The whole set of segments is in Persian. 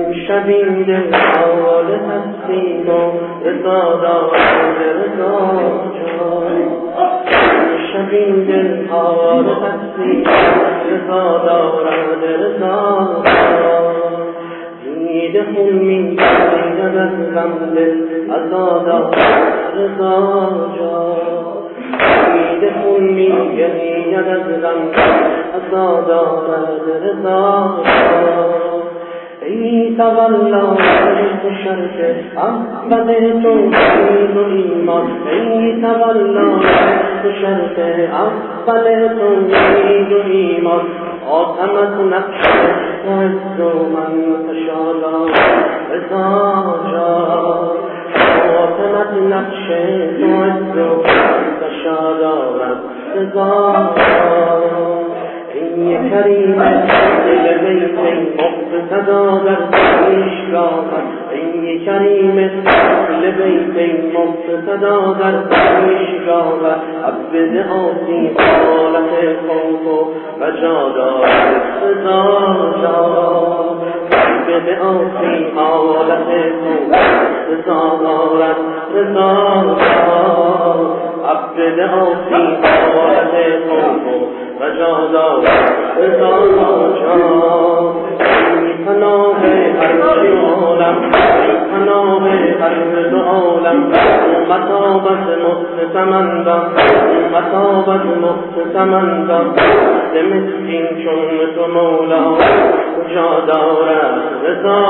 شبین دل حال هستیم و رضا دارد رضا جان شبین دل حال هستیم رضا دارد رضا جان دید خون می گرید از غم دل عزا دارد رضا جان دید خون می گرید از غم دل عزا دارد رضا جان ای تولا تو شرط احمد توحید و ایمان ای تولا تو شرط احمد توحید و ایمان آتمت نقش عز و من تشالا رضا جان آتمت نقش عز و من تشالا رضا جان ای کریم دل بیت مقتدا در پیشگاه ای کریم دل بیت مقتدا در پیشگاه عبد آسی حالت خوف و رجا دارد رضا جان عبد آسی حالت خوف رضا دارد رضا جان عبد آسی حالت خوف رجا دارد رضا جان ای پناه هر دو عالم ای پناه هر دو عالم مطابت مستمندم مطابت مستمندم مسکین چون تو مولا کجا دارد رضا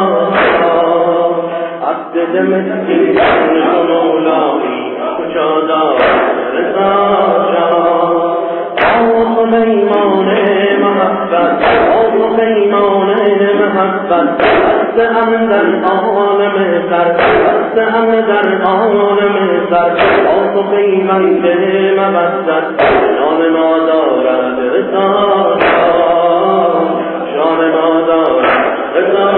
عبد مسکین چون تو مولایی کجا دارد رضا جان آه پیمان محبت آه پیمان محبت بسته هم در عالم سر بسته هم در عالم سر آه پیمان مودت جان ما دارد رضا جان ما دارد رضا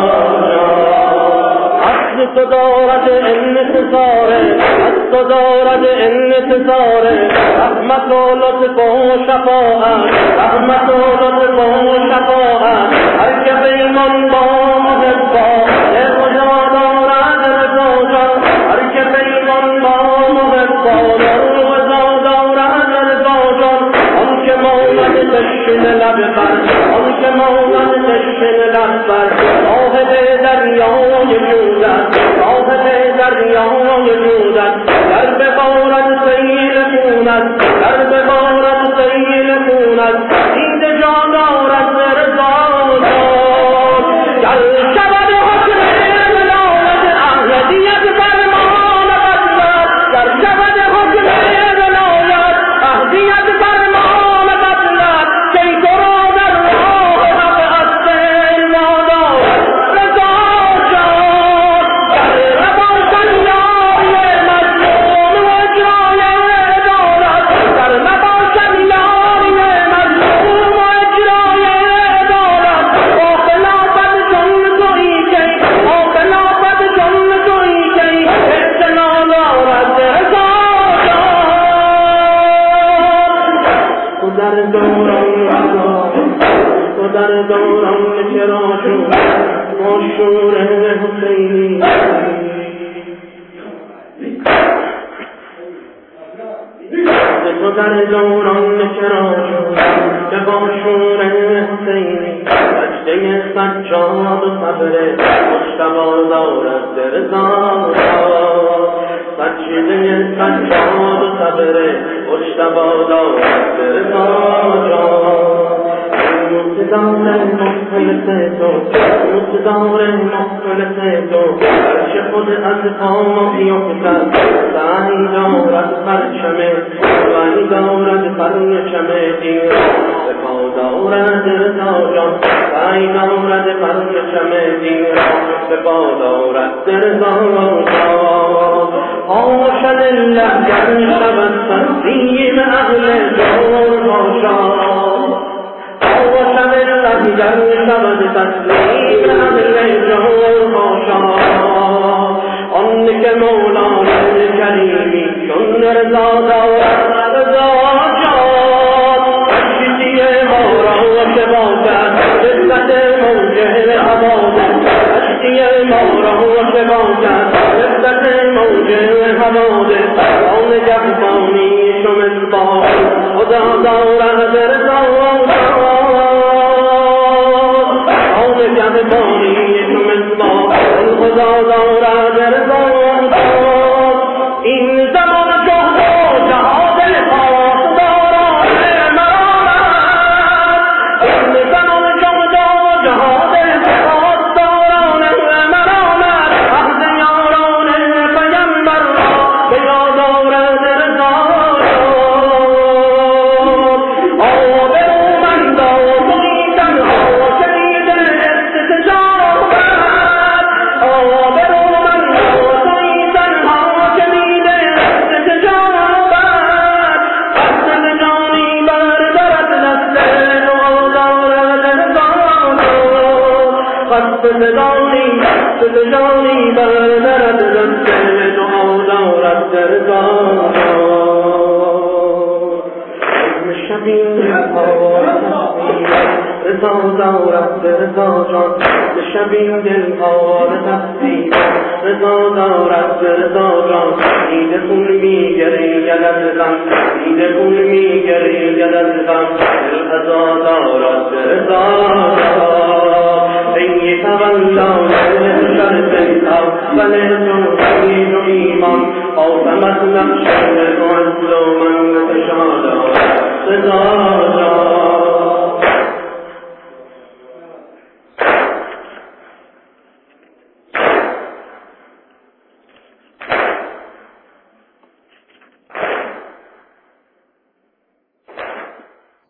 تو دارد انتظاره از تو دارد انتظاره رحمت و لطف و شفاعت رحمت و لطف و شفاعت هر که پیمان با محبا خدا دارد رضا جان هر که پیمان با محبا رضا دارد رضا جان آن که ماند تشن لب بر آن که ماند تشن لب بر صاحب دریای جودت صاحب دریای جودت در بغارت سیل خونت در بغارت سیل خونت دید جان دارد رضا جان گل شود حکم ولایت احمدیت فرمان قدرت گر شود حکم ولایت احمدیت فرمان قدرت کی تو را در راه حق از دل نادارد رضا جان گر نباشد یاری مظلوم و اجرای عدالت گر نباشد یاری مظلوم و اجرای عدالت با خلافت جن تویی کی با خلافت جن تویی کی اعتنا دارد رضا تو در دوران تو در دوران چرا شد مشهور حسینی تو در دوران چرا شد که با شور حسینی سجده سجاد و صبر مجتبی دارد رضا سجده سجاد و صبر مجتبی دارد رضا جان مقتدار مخلص تو مقتدار مخلص تو هرچه خود از پا بیفتد سعی دارد پرچم سعی دارد پرچم دین به پا دارد رضا جان سعی دارد پرچم دین به پا دارد رضا جان حاش لله گر شود تسلیم اهل جور باشد حاش لله گر شود تسلیم اهل جور باشد آن که مولای کریمی چون رضا دارد رضا جان اشتی ما را شباکت قصت موجه عبادت اشتی نگهبانی شو مصباح خدا دارد رضا نگهبانی شو مصباح خدا دارد رضا این زمان جهد و جهاد خاص دارد مرامت این زمان جهد و جهاد خاص دارد مرامت عهد یاران پیمبر را به یاد آورد رضا آبرومندان توی تنها شنید استجابت آبرومندان توی تنها شنید استجابت قصد جانی بردارد دست دعا دارد رضا قصد جانی بردارد دست دعا دارد رضا شبیه رضا دارد رضا جان شبیه دلها تفسیر رضا دارد رضا جان دیده خون میگرید از غم دیده خون میگرید از غم رضا دارد رضا ای تولان شرط اول توحید و ایمان آدمت نقش و عزل و من تشادا رضا